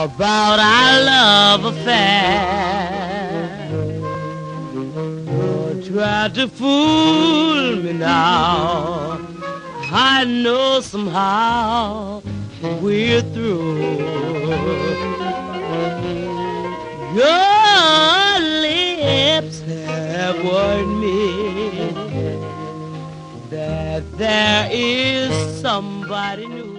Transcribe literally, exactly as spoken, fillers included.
about our love affair. Don't try to fool me now. I know somehow we're through. Your lips have warned me that there is somebody new.